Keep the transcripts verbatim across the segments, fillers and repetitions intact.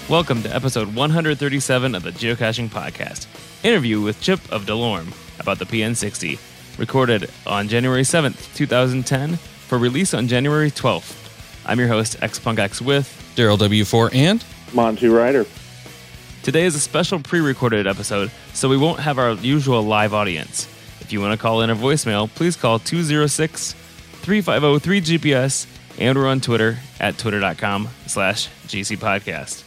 Welcome to episode one thirty-seven of the Geocaching Podcast. Interview with Chip of Delorme about the P N sixty. Recorded on January seventh, twenty ten, for release on January twelfth. I'm your host, XPunkX, with Daryl W four and Monty Ryder. Today is a special pre-recorded episode, so we won't have our usual live audience. If you want to call in a voicemail, please call two oh six, three five oh, three G P S, and we're on Twitter at twitter.com slash GCPodcast.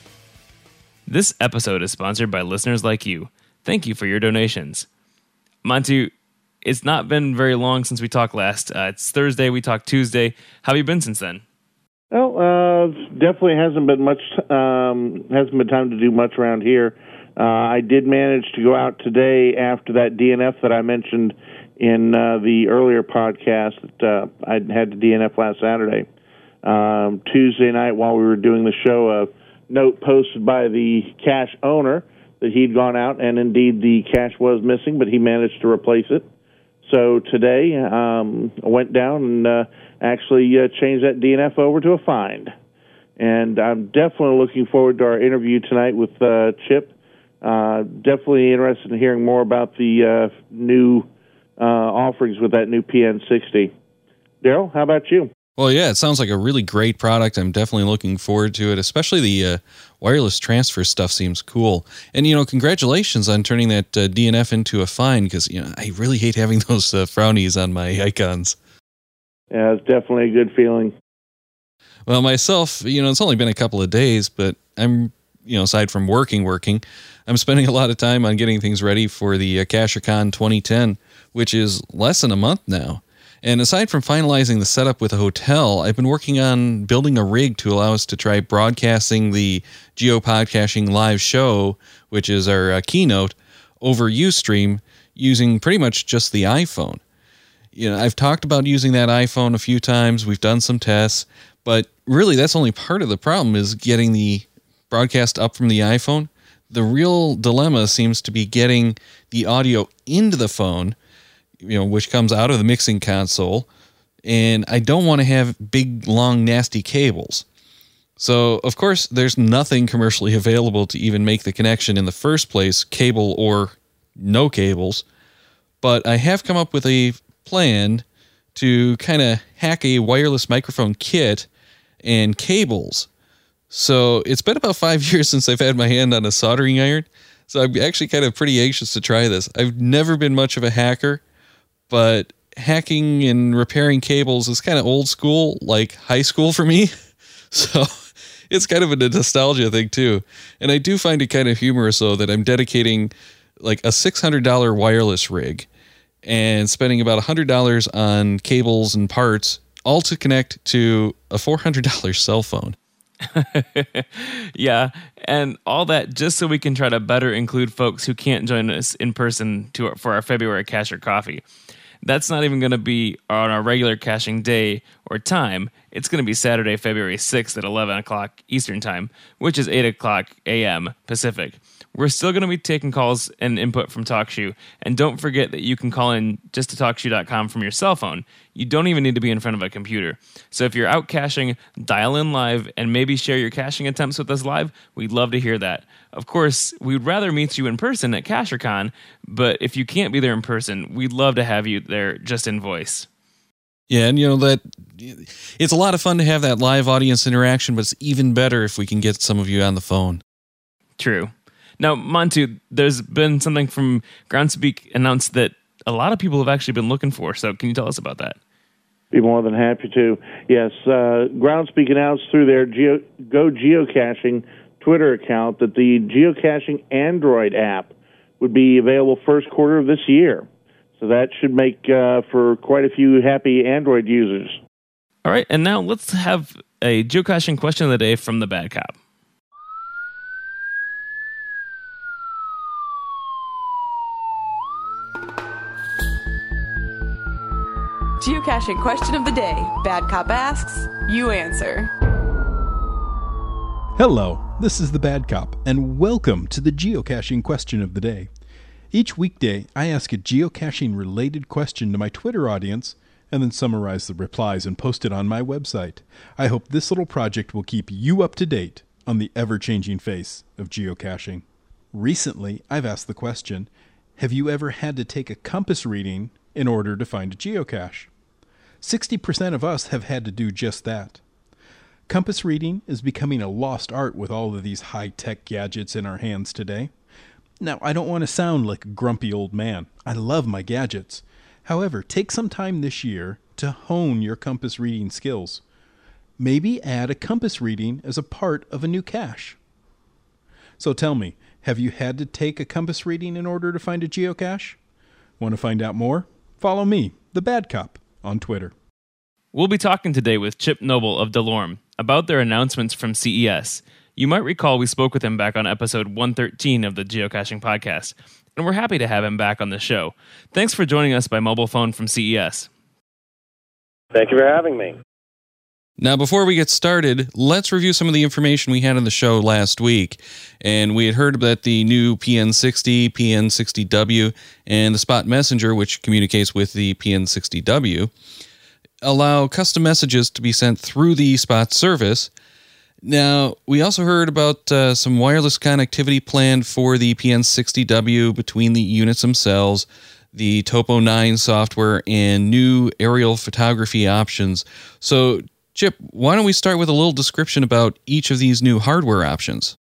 This episode is sponsored by listeners like you. Thank you for your donations. Monty, it's not been very long since we talked last. Uh, it's Thursday, we talked Tuesday. How have you been since then? Well, uh, definitely hasn't been much, um, hasn't been time to do much around here. Uh, I did manage to go out today after that D N F that I mentioned in uh, the earlier podcast that uh, I had to D N F last Saturday. Um, Tuesday night while we were doing the show, a note posted by the cache owner that he'd gone out, and indeed the cache was missing, but he managed to replace it. So today um, I went down and uh, actually uh, changed that D N F over to a find. And I'm definitely looking forward to our interview tonight with uh, Chip. Uh, definitely interested in hearing more about the uh, new uh, offerings with that new P N sixty. Daryl, how about you? Well, yeah, it sounds like a really great product. I'm definitely looking forward to it, especially the uh, wireless transfer stuff seems cool. And, you know, congratulations on turning that uh, D N F into a find, because, you know, I really hate having those uh, frownies on my icons. Yeah, it's definitely a good feeling. Well, myself, you know, it's only been a couple of days, but I'm, you know, aside from working, working, I'm spending a lot of time on getting things ready for the uh, CacherCon twenty ten, which is less than a month now. And aside from finalizing the setup with a hotel, I've been working on building a rig to allow us to try broadcasting the GeoPodcaching live show, which is our uh, keynote, over Ustream using pretty much just the iPhone. You know, I've talked about using that iPhone a few times. We've done some tests, but really that's only part of the problem, is getting the broadcast up from the iPhone. The real dilemma seems to be getting the audio into the phone, you know, which comes out of the mixing console, and I don't want to have big, long, nasty cables. So, of course, there's nothing commercially available to even make the connection in the first place, cable or no cables, but I have come up with a plan to kind of hack a wireless microphone kit and cables. So, it's been about five years since I've had my hand on a soldering iron, so I'm actually kind of pretty anxious to try this. I've never been much of a hacker, but hacking and repairing cables is kind of old school, like high school for me. So it's kind of a nostalgia thing too. And I do find it kind of humorous, though, that I'm dedicating like a six hundred dollars wireless rig and spending about one hundred dollars on cables and parts, all to connect to a four hundred dollars cell phone. Yeah, and all that just so we can try to better include folks who can't join us in person to our, for our February Cacher Coffee. That's not even going to be on our regular caching day or time. It's going to be Saturday, February sixth at eleven o'clock Eastern Time, which is eight o'clock a.m. Pacific. We're still going to be taking calls and input from TalkShoe, and don't forget that you can call in just to talk shoe dot com from your cell phone. You don't even need to be in front of a computer. So if you're out caching, dial in live and maybe share your caching attempts with us live. We'd love to hear that. Of course, we'd rather meet you in person at CacherCon, but if you can't be there in person, we'd love to have you there just in voice. Yeah, and you know that it's a lot of fun to have that live audience interaction, but it's even better if we can get some of you on the phone. True. Now, Montu, there's been something from Groundspeak announced that a lot of people have actually been looking for, so can you tell us about that? Be more than happy to. Yes, uh, Groundspeak announced through their Geo, Go Geocaching Twitter account that the Geocaching Android app would be available first quarter of this year. So that should make uh, for quite a few happy Android users. All right, and now let's have a geocaching question of the day from the Bad Cop. Geocaching question of the day. Bad Cop asks, you answer. Hello, this is the Bad Cop, and welcome to the Geocaching question of the day. Each weekday, I ask a geocaching-related question to my Twitter audience, and then summarize the replies and post it on my website. I hope this little project will keep you up to date on the ever-changing face of geocaching. Recently, I've asked the question, have you ever had to take a compass reading in order to find a geocache? sixty percent of us have had to do just that. Compass reading is becoming a lost art with all of these high-tech gadgets in our hands today. Now, I don't want to sound like a grumpy old man. I love my gadgets. However, take some time this year to hone your compass reading skills. Maybe add a compass reading as a part of a new cache. So tell me, have you had to take a compass reading in order to find a geocache? Want to find out more? Follow me, the Bad Cop, on Twitter. We'll be talking today with Chip Noble of Delorme about their announcements from C E S. You might recall we spoke with him back on episode one thirteen of the Geocaching Podcast, and we're happy to have him back on the show. Thanks for joining us by mobile phone from C E S. Thank you for having me. Now, before we get started, let's review some of the information we had on the show last week. And we had heard that the new P N sixty, P N sixty W, and the Spot Messenger, which communicates with the P N sixty W, allow custom messages to be sent through the Spot service. Now, we also heard about uh, some wireless connectivity planned for the P N sixty W between the units themselves, the Topo nine software, and new aerial photography options. So, Chip, why don't we start with a little description about each of these new hardware options?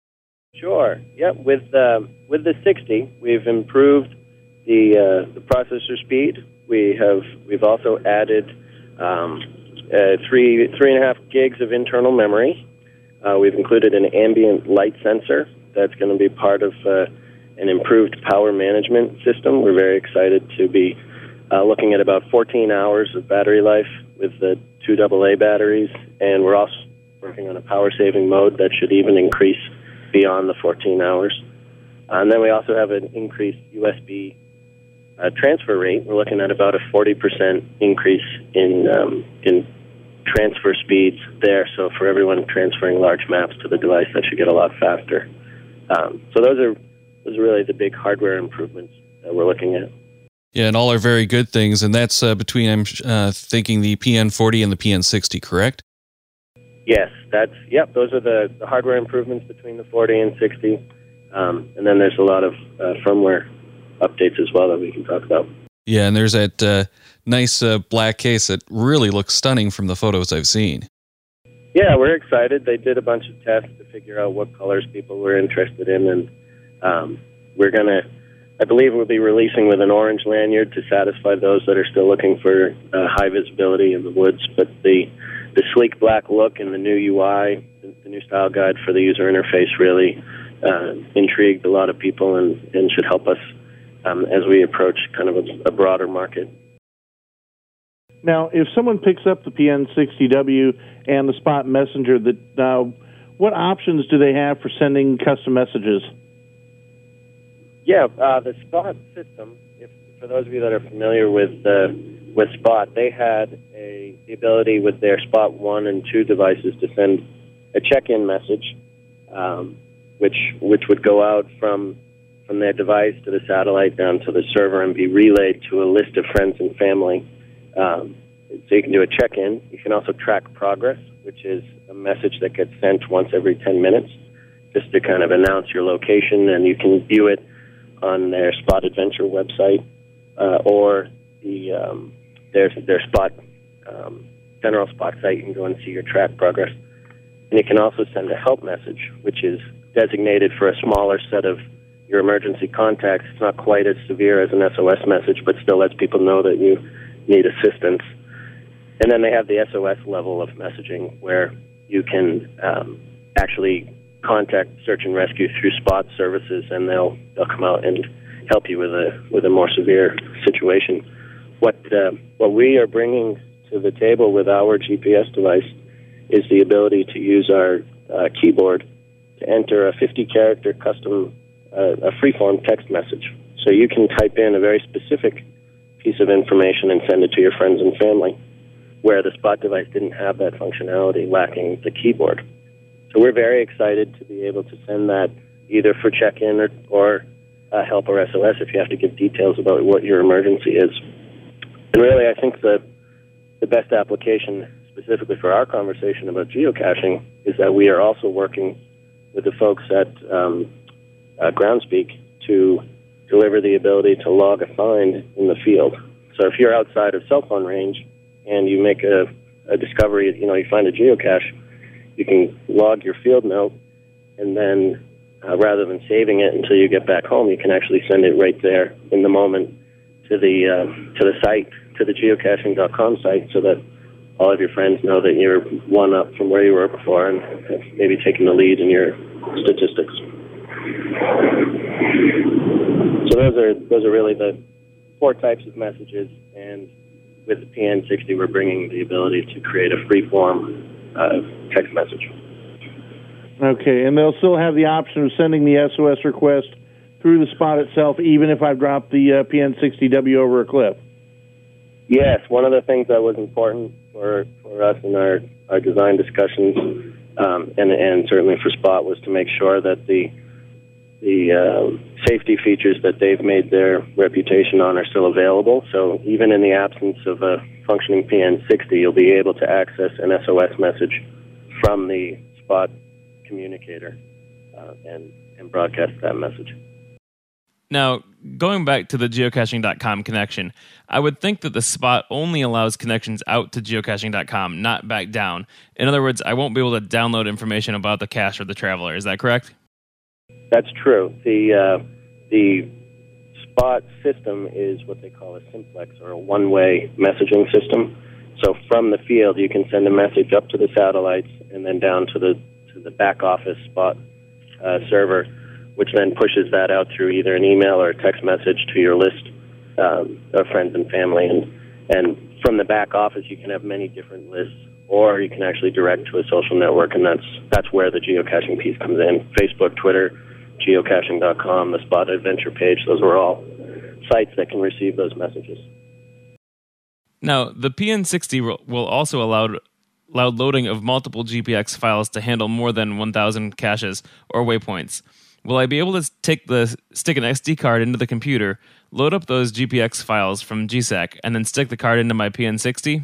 Sure. Yep. With uh, with the sixty, we've improved the uh, the processor speed. We have we've also added um, uh, three three and a half gigs of internal memory. Uh, we've included an ambient light sensor that's going to be part of uh, an improved power management system. We're very excited to be uh, looking at about fourteen hours of battery life with the two double A batteries, and we're also working on a power-saving mode that should even increase beyond the fourteen hours. Uh, and then we also have an increased U S B uh, transfer rate. We're looking at about a forty percent increase in um, in transfer speeds there. So for everyone transferring large maps to the device, that should get a lot faster. Um, so those are those are really the big hardware improvements that we're looking at. Yeah, and all are very good things, and that's uh, between, I'm uh, thinking, the P N forty and the P N sixty, correct? Yes, that's, yep, those are the, the hardware improvements between the forty and sixty, um, and then there's a lot of uh, firmware updates as well that we can talk about. Yeah, and there's that uh, nice uh, black case that really looks stunning from the photos I've seen. Yeah, we're excited. They did a bunch of tests to figure out what colors people were interested in, and um, we're going to, I believe we'll be releasing with an orange lanyard to satisfy those that are still looking for uh, high visibility in the woods. But the the sleek black look and the new U I, the, the new style guide for the user interface really uh, intrigued a lot of people and, and should help us um, as we approach kind of a, a broader market. Now, if someone picks up the P N sixty W and the Spot Messenger, that uh, what options do they have for sending custom messages? Yeah, uh, the Spot system, if, for those of you that are familiar with uh, with Spot, they had a, the ability with their Spot one and two devices to send a check-in message, um, which which would go out from from their device to the satellite down to the server and be relayed to a list of friends and family. Um, so you can do a check-in. You can also track progress, which is a message that gets sent once every ten minutes, just to kind of announce your location, and you can view it on their Spot Adventure website uh, or the um, their their Spot um, general Spot site. You can go and see your track progress, and you can also send a help message, which is designated for a smaller set of your emergency contacts. It's not quite as severe as an S O S message, but still lets people know that you need assistance. And then they have the S O S level of messaging where you can um, actually contact search and rescue through Spot services, and they'll they'll come out and help you with a with a more severe situation. What uh, what we are bringing to the table with our G P S device is the ability to use our uh, keyboard to enter a fifty character custom uh, a freeform text message. So you can type in a very specific piece of information and send it to your friends and family, where the Spot device didn't have that functionality, lacking the keyboard. So we're very excited to be able to send that either for check-in or, or uh, help or S O S if you have to give details about what your emergency is. And really, I think the the best application, specifically for our conversation about geocaching is that we are also working with the folks at um, uh, Groundspeak to deliver the ability to log a find in the field. So if you're outside of cell phone range and you make a, a discovery, you know, you find a geocache, you can log your field note, and then uh, rather than saving it until you get back home, you can actually send it right there in the moment to the uh, to the site, to the geocaching dot com site, so that all of your friends know that you're one up from where you were before and have maybe taken the lead in your statistics. So those are those are really the four types of messages, and with the P N sixty, we're bringing the ability to create a free-form uh, text message. Okay, and they'll still have the option of sending the S O S request through the spot itself, even if I've dropped the uh, P N sixty W over a cliff? Yes, one of the things that was important for, for us in our, our design discussions, um, and, and certainly for Spot, was to make sure that the the uh, safety features that they've made their reputation on are still available. So even in the absence of a functioning P N sixty, you'll be able to access an S O S message from the Spot communicator uh, and, and broadcast that message. Now, going back to the geocaching dot com connection, I would think that the Spot only allows connections out to geocaching dot com, not back down. In other words, I won't be able to download information about the cache or the traveler. Is that correct? That's true. The uh, the Spot system is what they call a simplex, or a one-way messaging system. So from the field, you can send a message up to the satellites and then down to the to the back office Spot uh, server, which then pushes that out through either an email or a text message to your list um, of friends and family. And and from the back office, you can have many different lists, or you can actually direct to a social network, and that's that's where the geocaching piece comes in. Facebook, Twitter, geocaching dot com, the Spot Adventure page, those are all sites that can receive those messages. Now, the P N sixty will also allow allow loading of multiple G P X files to handle more than one thousand caches or waypoints. Will I be able to take the stick an S D card into the computer, load up those G P X files from G S A C, and then stick the card into my P N sixty?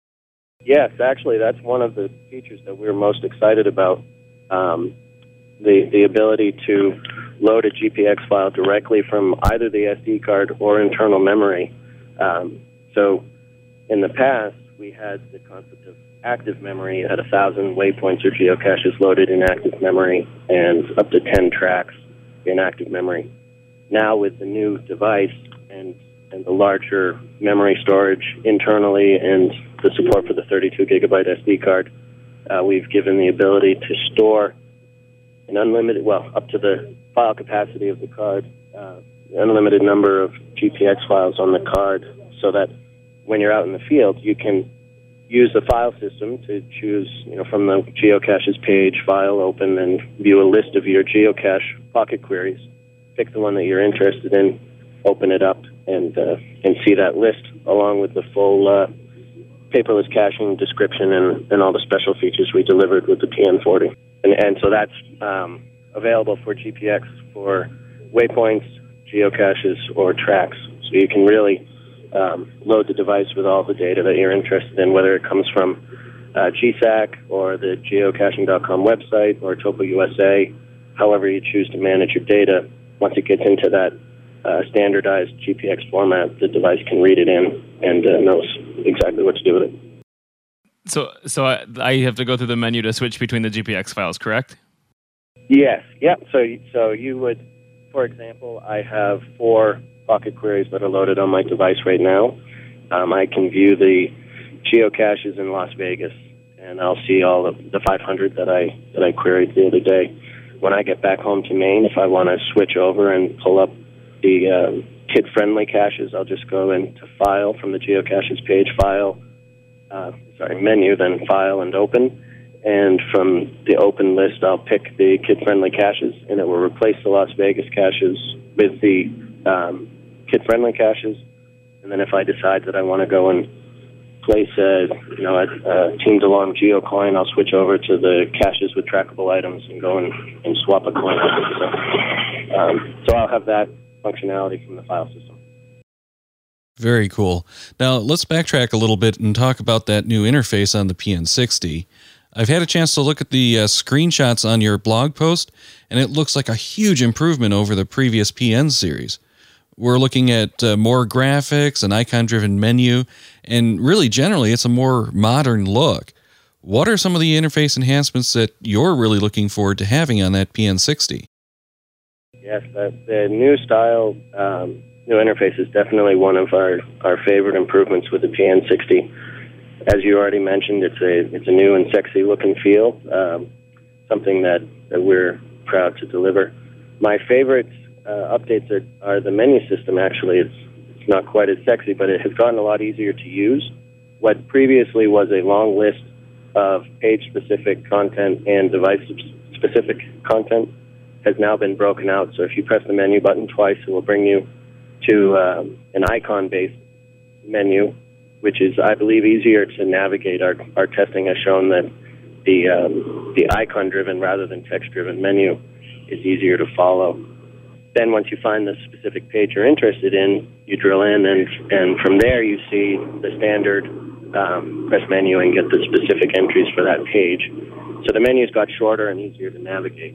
Yes, actually, that's one of the features that we're most excited about. Um, the the ability to load a G P X file directly from either the S D card or internal memory. Um, so in the past, we had the concept of active memory. You had a thousand waypoints or geocaches loaded in active memory and up to ten tracks in active memory. Now with the new device and, and the larger memory storage internally and the support for the thirty-two gigabyte S D card, uh, we've given the ability to store an unlimited, well, up to the file capacity of the card, uh, unlimited number of G P X files on the card, so that when you're out in the field, you can use the file system to choose, you know, from the geocaches page, file open, and view a list of your geocache pocket queries. Pick the one that you're interested in, open it up, and uh, and see that list along with the full uh, paperless caching description and, and all the special features we delivered with the P N forty. And, and so that's um, available for G P X for waypoints, geocaches, or tracks. So you can really um, load the device with all the data that you're interested in, whether it comes from uh, G S A C or the geocaching dot com website or Topo U S A, however you choose to manage your data. Once it gets into that uh, standardized G P X format, the device can read it in and uh, knows exactly what to do with it. So, so I, I have to go through the menu to switch between the G P X files, correct? Yes. Yep. So, so you would, for example, I have four pocket queries that are loaded on my device right now. Um, I can view the geocaches in Las Vegas, and I'll see all of the five hundred that I that I queried the other day. When I get back home to Maine, if I want to switch over and pull up the um, kid-friendly caches, I'll just go into File from the geocaches page, File, uh, sorry, Menu, then File and Open. And from the open list, I'll pick the kid-friendly caches, and it will replace the Las Vegas caches with the um, kid-friendly caches. And then if I decide that I want to go and place a, you know, a, a Team DeLorme Geo coin, I'll switch over to the caches with trackable items and go and, and swap a coin. So, um, so I'll have that functionality from the file system. Very cool. Now, let's backtrack a little bit and talk about that new interface on the P N sixty. I've had a chance to look at the uh, screenshots on your blog post, and it looks like a huge improvement over the previous P N series. We're looking at uh, more graphics, an icon-driven menu, and really, generally, it's a more modern look. What are some of the interface enhancements that you're really looking forward to having on that P N sixty? Yes, the, the new style, um, new interface is definitely one of our, our favorite improvements with the P N sixty. As you already mentioned, it's a it's a new and sexy look and feel, um, something that, that we're proud to deliver. My favorite uh, updates are, are the menu system, actually. It's, it's not quite as sexy, but it has gotten a lot easier to use. What previously was a long list of page-specific content and device-specific content has now been broken out. So if you press the menu button twice, it will bring you to um, an icon-based menu, which is, I believe, easier to navigate. Our, our testing has shown that the um, the icon-driven rather than text-driven menu is easier to follow. Then once you find the specific page you're interested in, you drill in, and, and from there you see the standard um, press menu and get the specific entries for that page. So the menu's got shorter and easier to navigate.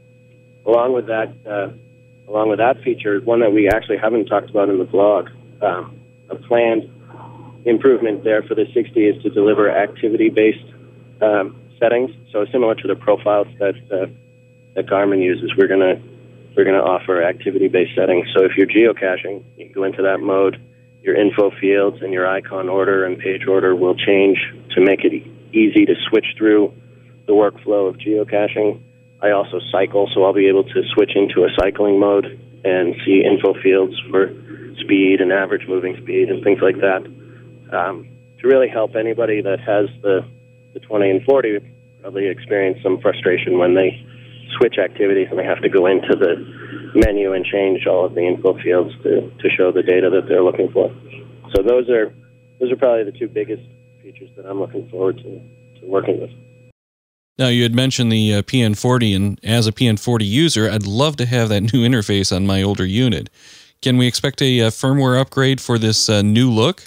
Along with that, uh, along with that feature, one that we actually haven't talked about in the blog, um, a planned improvement there for the sixty is to deliver activity-based um, settings. So similar to the profiles that uh, that Garmin uses, we're gonna we're gonna offer activity-based settings. So if you're geocaching, you can go into that mode. Your info fields and your icon order and page order will change to make it easy to switch through the workflow of geocaching. I also cycle, so I'll be able to switch into a cycling mode and see info fields for speed and average moving speed and things like that. Um, to really help anybody that has the, the twenty and forty probably experience some frustration when they switch activities and they have to go into the menu and change all of the info fields to, to show the data that they're looking for. So those are those are probably the two biggest features that I'm looking forward to, to working with. Now, you had mentioned the uh, P N forty, and as a P N forty user, I'd love to have that new interface on my older unit. Can we expect a, a firmware upgrade for this uh, new look?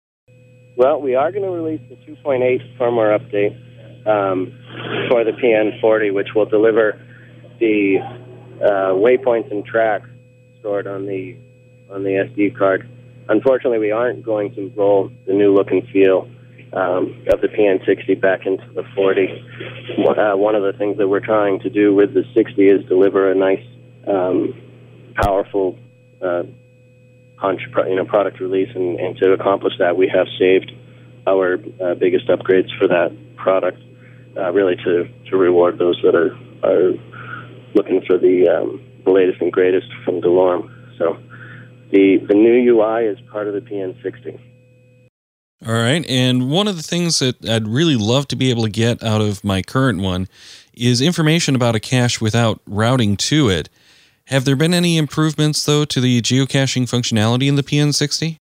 Well, we are going to release the two point eight firmware update um, for the P N forty, which will deliver the uh, waypoints and tracks stored on the on the S D card. Unfortunately, we aren't going to roll the new look and feel um, of the P N sixty back into the forty. Uh, one of the things that we're trying to do with the sixty is deliver a nice, um, powerful uh, you know, product release, and, and to accomplish that, we have saved our uh, biggest upgrades for that product, uh, really to, to reward those that are are looking for the, um, the latest and greatest from DeLorme. So the the new U I is part of the P N sixty. All right, and one of the things that I'd really love to be able to get out of my current one is information about a cache without routing to it. Have there been any improvements, though, to the geocaching functionality in the P N sixty?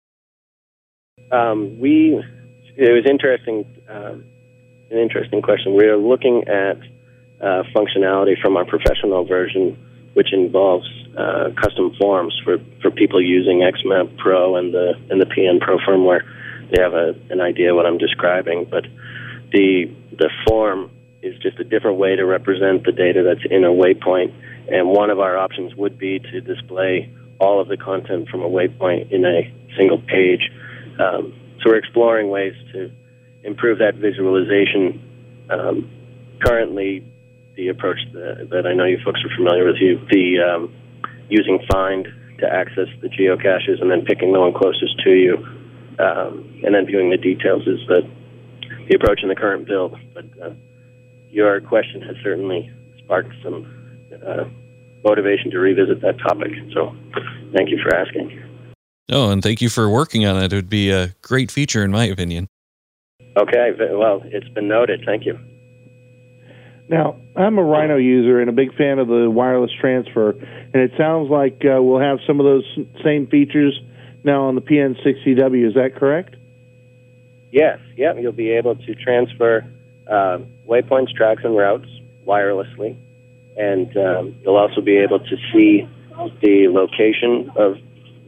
Um, we, it was interesting, uh, an interesting question. We are looking at uh, functionality from our professional version, which involves uh, custom forms for, for people using X Map Pro and the and the P N Pro firmware. They have a, an idea what I'm describing, but the the form is just a different way to represent the data that's in a waypoint. And one of our options would be to display all of the content from a waypoint in a single page. Um, so we're exploring ways to improve that visualization. Um, currently, the approach that, that I know you folks are familiar with, you, the um, using Find to access the geocaches and then picking the one closest to you, um, and then viewing the details is the, the approach in the current build. But uh, your question has certainly sparked some Uh, motivation to revisit that topic. So thank you for asking. Oh, and thank you for working on it. It would be a great feature, in my opinion. Okay, well, it's been noted. Thank you. Now, I'm a Rhino user and a big fan of the wireless transfer, and it sounds like uh, we'll have some of those same features now on the P N sixty W. Is that correct? Yes, yep. You'll be able to transfer uh, waypoints, tracks, and routes wirelessly. And um, you'll also be able to see the location of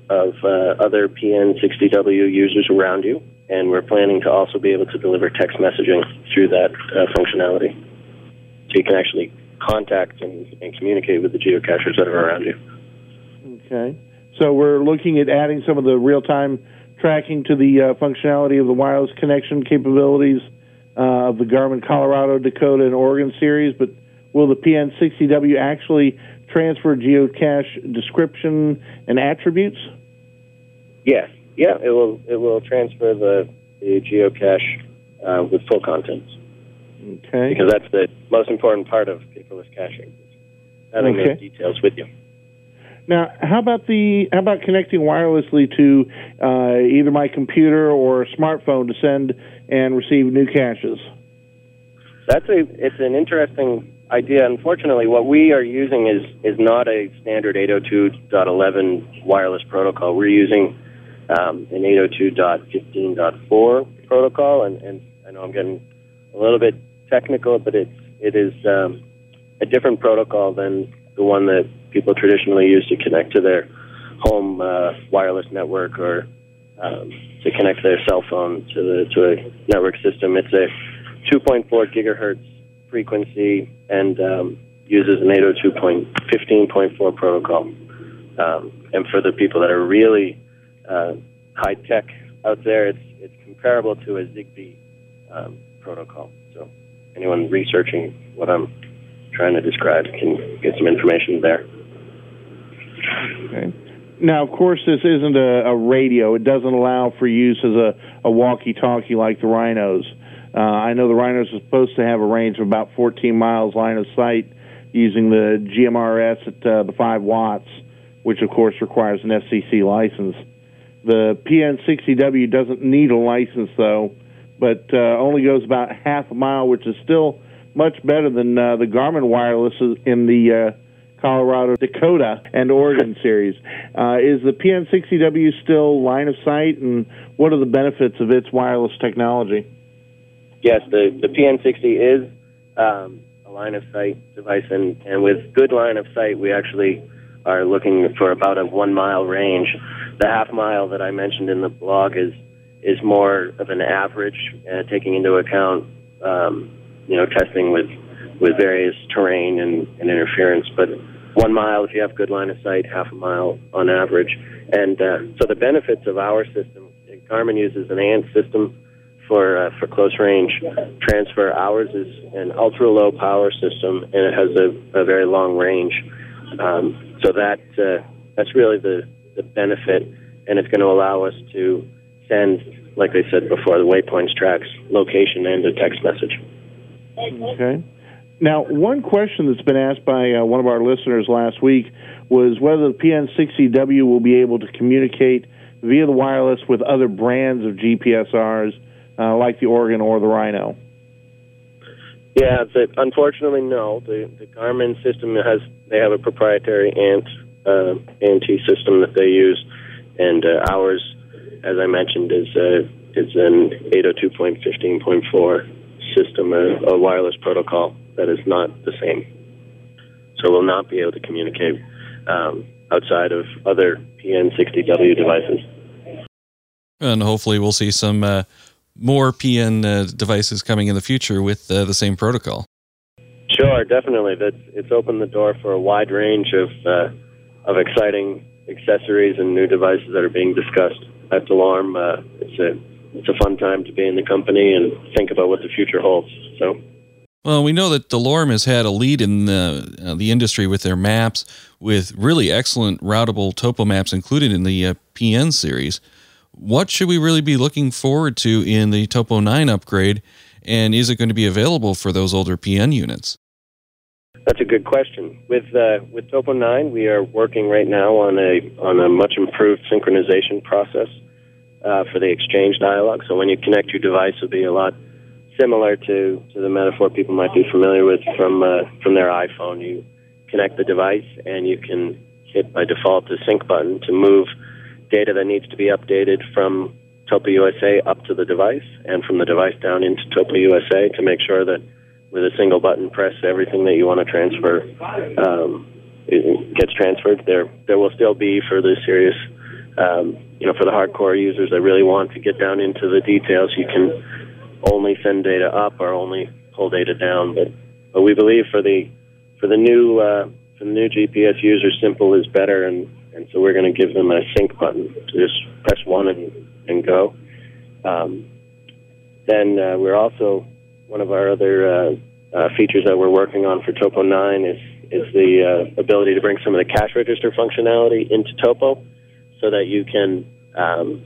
of uh, other P N sixty W users around you, and we're planning to also be able to deliver text messaging through that uh, functionality. So you can actually contact and, and communicate with the geocachers that are around you. Okay. So we're looking at adding some of the real-time tracking to the uh, functionality of the wireless connection capabilities uh, of the Garmin Colorado, Dakota, and Oregon series, but will the P N sixty W actually transfer geocache description and attributes? Yes. Yeah, it will It will transfer the, the geocache uh, with full contents. Okay. Because that's the most important part of paperless caching, having Okay. those details with you. Now, how about the how about connecting wirelessly to uh, either my computer or a smartphone to send and receive new caches? That's a it's an interesting idea. Unfortunately, what we are using is is not a standard eight oh two dot eleven wireless protocol. We're using um, an eight oh two dot fifteen dot four protocol, and, and I know I'm getting a little bit technical, but it's it is um, a different protocol than the one that people traditionally use to connect to their home uh, wireless network or um, to connect their cell phone to the to a network system. It's a two point four gigahertz frequency and um, uses an eight oh two dot fifteen point four protocol. Um, and for the people that are really uh, high tech out there, it's it's comparable to a Zigbee um, protocol. So anyone researching what I'm trying to describe can get some information there. Okay. Now, of course, this isn't a, a radio. It doesn't allow for use as a, a walkie-talkie like the Rhinos. Uh, I know the Rhinos are supposed to have a range of about fourteen miles line of sight using the G M R S at uh, the five watts, which, of course, requires an F C C license. The P N sixty W doesn't need a license, though, but uh, only goes about half a mile, which is still much better than uh, the Garmin wireless in the uh, Colorado, Dakota, and Oregon series. Uh, is the P N sixty W still line of sight, and what are the benefits of its wireless technology? Yes, the, the P N sixty is um, a line of sight device, and, and with good line of sight, we actually are looking for about a one mile range. The half mile that I mentioned in the blog is is more of an average, uh, taking into account um, you know testing with with various terrain and, and interference. But one mile, if you have good line of sight, half a mile on average. And uh, so the benefits of our system, Garmin uses an A N T system for uh, for close range transfer. Ours is an ultra low power system, and it has a, a very long range. Um, so that uh, that's really the, the benefit, and it's going to allow us to send, like I said before, the waypoints, tracks, location, and a text message. Okay. Now, one question that's been asked by uh, one of our listeners last week was whether the P N sixty W will be able to communicate via the wireless with other brands of G P S Rs, uh, like the Oregon or the Rhino. Yeah, the, unfortunately, no. The, the Garmin system has they have a proprietary A N T uh, A N T system that they use, and uh, ours, as I mentioned, is uh, is an eight oh two dot fifteen point four system, a, a wireless protocol that is not the same. So we'll not be able to communicate um, outside of other P N sixty W devices. And hopefully we'll see some uh, more P N uh, devices coming in the future with uh, the same protocol. Sure, definitely. That's, it's opened the door for a wide range of uh, of exciting accessories and new devices that are being discussed at DeLorme. Uh, it's a it's a fun time to be in the company and think about what the future holds. So. Well, we know that DeLorme has had a lead in the, uh, the industry with their maps, with really excellent routable topo maps included in the uh, P N series. What should we really be looking forward to in the Topo nine upgrade, and is it going to be available for those older P N units? That's a good question. With uh, with Topo nine, we are working right now on a on a much improved synchronization process uh, for the exchange dialog. So when you connect your device, it'll be a lot similar to, to the metaphor people might be familiar with from uh, from their iPhone. You connect the device, and you can hit by default the sync button to move data that needs to be updated from Topo U S A up to the device, and from the device down into Topo U S A to make sure that with a single button press, everything that you want to transfer um, it gets transferred. There, there will still be, for the serious um, you know, for the hardcore users that really want to get down into the details, you can only send data up or only pull data down. But but we believe for the for the new uh, for the new G P S users, simple is better, and, and so we're going to give them a sync button to just press one and and go. Um, then uh, we're also one of our other uh, uh, features that we're working on for Topo nine is is the uh, ability to bring some of the cash register functionality into Topo, so that you can um,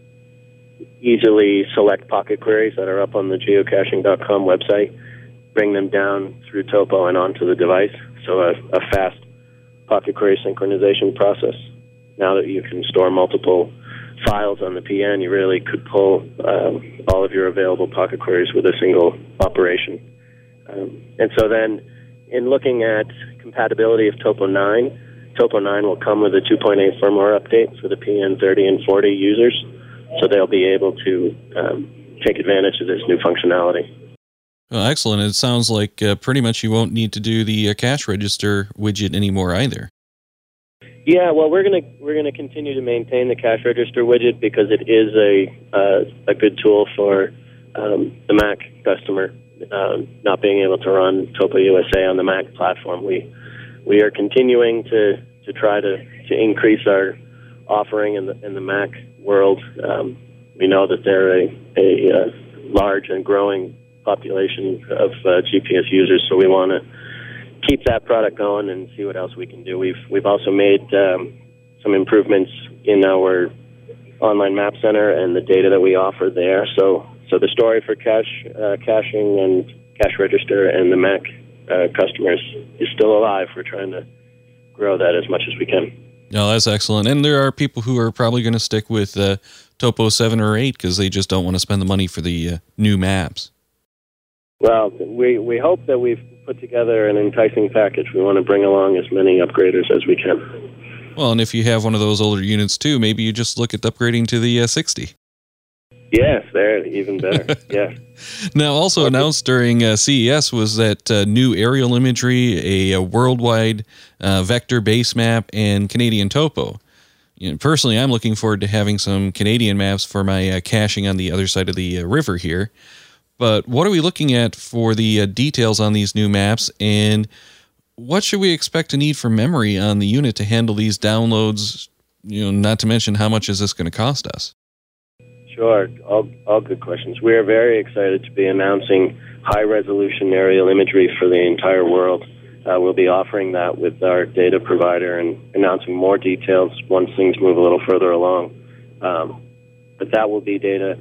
easily select pocket queries that are up on the geocaching dot com website, bring them down through Topo and onto the device. So a, a fast pocket query synchronization process. Now that you can store multiple files on the P N, you really could pull um, all of your available pocket queries with a single operation. Um, and so then, in looking at compatibility of Topo nine, Topo nine will come with a two point eight firmware update for the P N thirty and forty users, so they'll be able to um, take advantage of this new functionality. Well, excellent. It sounds like uh, pretty much you won't need to do the uh, cash register widget anymore either. Yeah, well, we're gonna we're gonna continue to maintain the cash register widget because it is a uh, a good tool for um, the Mac customer. Um, not being able to run Topo U S A on the Mac platform, we we are continuing to, to try to, to increase our offering in the in the Mac world. Um, we know that they're a, a, a large and growing population of uh, G P S users, so we want to keep that product going and see what else we can do. We've we've also made um, some improvements in our online map center and the data that we offer there. So so the story for cache uh, caching and cash register and the Mac uh, customers is still alive. We're trying to grow that as much as we can. No, that's excellent. And there are people who are probably going to stick with uh, Topo seven or eight because they just don't want to spend the money for the uh, new maps. Well, we we hope that we've put together an enticing package. We want to bring along as many upgraders as we can. Well, and if you have one of those older units too, maybe you just look at upgrading to the uh, sixty. Yes, there, even better. Yeah. Now, also okay. announced during uh, C E S was that uh, new aerial imagery, a, a worldwide uh, vector base map, and Canadian topo. You know, personally, I'm looking forward to having some Canadian maps for my uh, caching on the other side of the uh, river here. But what are we looking at for the uh, details on these new maps, and what should we expect to need for memory on the unit to handle these downloads? You know, not to mention how much is this going to cost us? Sure, all all good questions. We are very excited to be announcing high-resolution aerial imagery for the entire world. Uh, we'll be offering that with our data provider and announcing more details once things move a little further along. Um, but that will be data.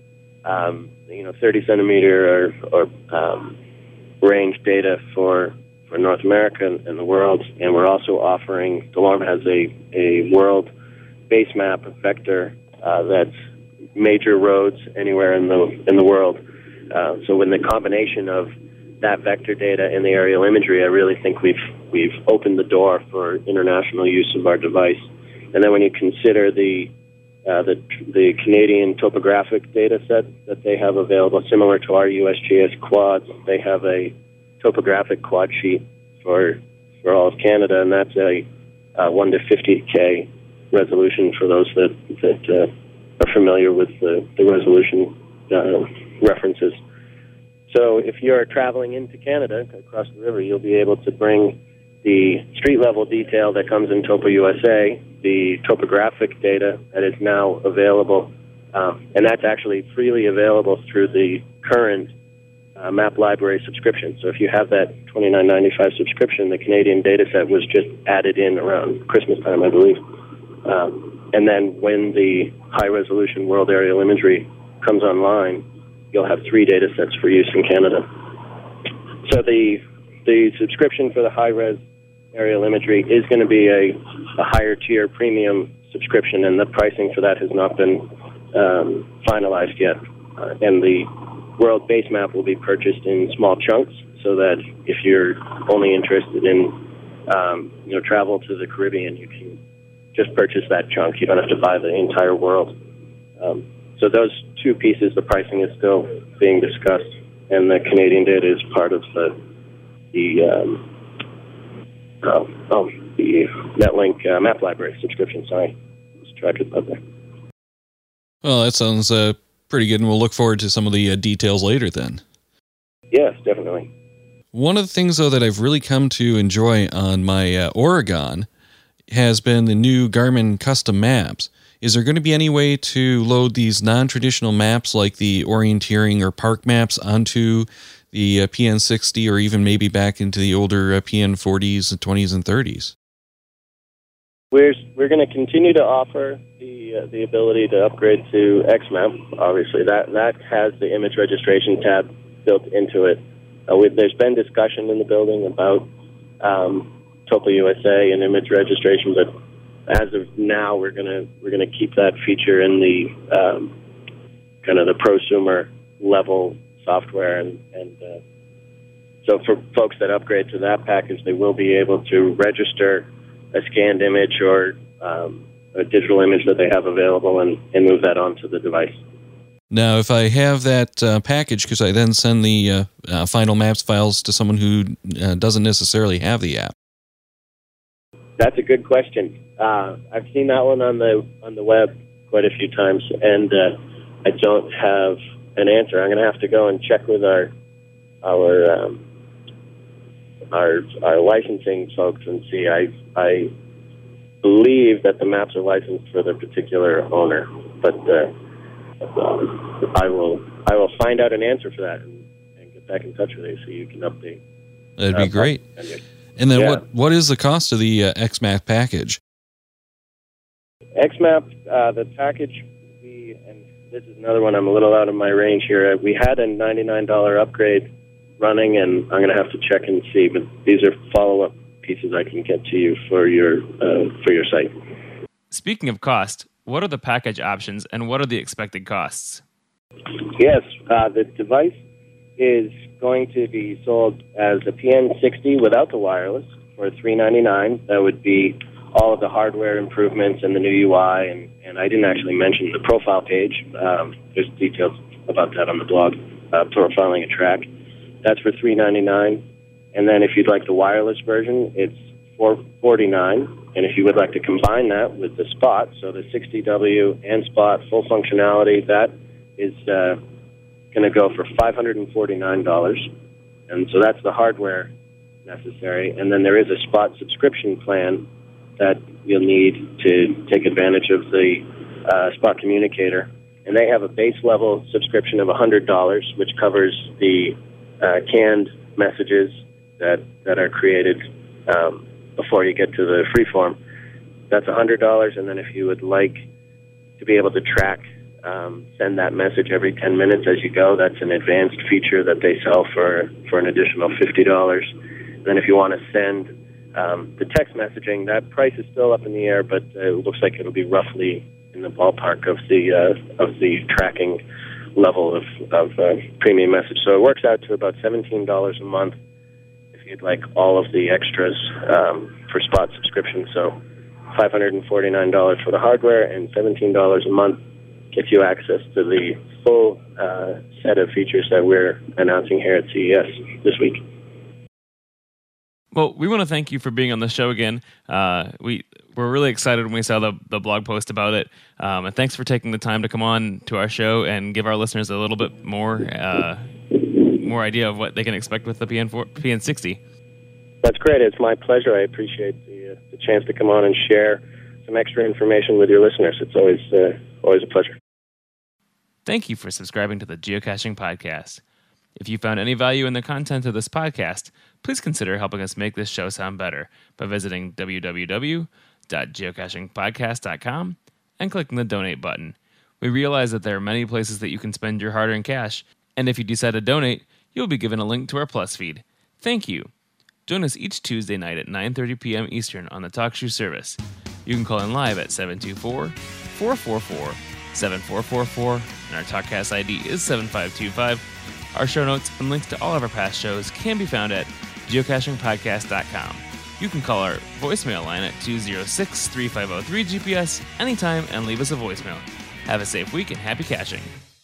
Um, you know, thirty centimeter or, or um, range data for, for North America and the world. And we're also offering, DeLorme has a, a world base map vector uh, that's major roads anywhere in the in the world. Uh, so in the combination of that vector data and the aerial imagery, I really think we've we've opened the door for international use of our device. And then when you consider the Uh, the the Canadian topographic data set that they have available, similar to our U S G S quads, they have a topographic quad sheet for for all of Canada, and that's a uh, one to fifty K resolution for those that that uh, are familiar with the, the resolution uh, references. So if you're traveling into Canada across the river, you'll be able to bring the street level detail that comes in Topo U S A, the topographic data that is now available, um, and that's actually freely available through the current uh, Map Library subscription. So if you have that twenty-nine ninety-five subscription, the Canadian data set was just added in around Christmas time, I believe. Um, and then when the high-resolution world aerial imagery comes online, you'll have three data sets for use in Canada. So the the subscription for the high-res aerial imagery is going to be a, a higher tier premium subscription, and the pricing for that has not been um, finalized yet. Uh, and the world base map will be purchased in small chunks, so that if you're only interested in um, you know travel to the Caribbean, you can just purchase that chunk. You don't have to buy the entire world. Um, so those two pieces, the pricing is still being discussed, and the Canadian data is part of the the um, Uh, oh, the NetLink uh, Map Library subscription, sorry. trackers out there. Well, that sounds uh, pretty good, and we'll look forward to some of the uh, details later then. Yes, definitely. One of the things, though, that I've really come to enjoy on my uh, Oregon has been the new Garmin custom maps. Is there going to be any way to load these non-traditional maps like the orienteering or park maps onto the uh, P N sixty, or even maybe back into the older uh, P N forties and twenties and thirties? We're we're going to continue to offer the uh, the ability to upgrade to X map. Obviously, that that has the image registration tab built into it. Uh, we, there's been discussion in the building about um, Topo U S A and image registration, but as of now, we're gonna we're gonna keep that feature in the um, kind of the prosumer level software, and, and uh, so for folks that upgrade to that package, they will be able to register a scanned image or um, a digital image that they have available and, and move that onto the device. Now, if I have that uh, package, could I then send the uh, uh, final maps files to someone who uh, doesn't necessarily have the app? That's a good question. Uh, I've seen that one on the on the web quite a few times, and uh, I don't have an answer. I'm going to have to go and check with our our um, our our licensing folks and see. I I believe that the maps are licensed for their particular owner, but uh, um, I will I will find out an answer for that and, and get back in touch with you so you can update. That'd be uh, great. And then yeah. what what is the cost of the uh, X map package? X map, uh, the package, we, and this is another one I'm a little out of my range here. We had a ninety-nine dollars upgrade running, and I'm going to have to check and see, but these are follow-up pieces I can get to you for your uh, for your site. Speaking of cost, what are the package options and what are the expected costs? Yes, uh, the device is going to be sold as a P N sixty without the wireless for three ninety-nine. That would be all of the hardware improvements and the new U I, and, and I didn't actually mention the profile page. Um, there's details about that on the blog, uh, profiling a track. That's for three ninety-nine. And then if you'd like the wireless version, it's four forty-nine. And if you would like to combine that with the Spot, so the sixty W and Spot full functionality, that is uh, going to go for five hundred forty-nine dollars. And so that's the hardware necessary. And then there is a Spot subscription plan that you'll need to take advantage of the uh, Spot communicator. And they have a base level subscription of one hundred dollars, which covers the uh, canned messages that, that are created um, before you get to the freeform. That's one hundred dollars, and then if you would like to be able to track, um, send that message every ten minutes as you go, that's an advanced feature that they sell for, for an additional fifty dollars. And then if you want to send Um, the text messaging, that price is still up in the air, but uh, it looks like it'll be roughly in the ballpark of the uh, of the tracking level of, of uh, premium message. So it works out to about seventeen dollars a month if you'd like all of the extras um, for Spot subscription. So five hundred forty-nine dollars for the hardware and seventeen dollars a month gets you access to the full uh, set of features that we're announcing here at C E S this week. Well, we want to thank you for being on the show again. Uh, we were really excited when we saw the, the blog post about it. Um, and thanks for taking the time to come on to our show and give our listeners a little bit more uh, more idea of what they can expect with the P N four, P N sixty. That's great. It's my pleasure. I appreciate the, uh, the chance to come on and share some extra information with your listeners. It's always uh, always a pleasure. Thank you for subscribing to the Geocaching Podcast. If you found any value in the content of this podcast, please consider helping us make this show sound better by visiting w w w dot geocaching podcast dot com and clicking the donate button. We realize that there are many places that you can spend your hard-earned cash, and if you decide to donate, you'll be given a link to our Plus feed. Thank you. Join us each Tuesday night at nine thirty p.m. Eastern on the TalkShoe service. You can call in live at seven two four, four four four, seven four four four, and our TalkCast I D is seven five two five. Our show notes and links to all of our past shows can be found at geocaching podcast dot com. You can call our voicemail line at two oh six, three five oh three G P S anytime and leave us a voicemail. Have a safe week and happy caching.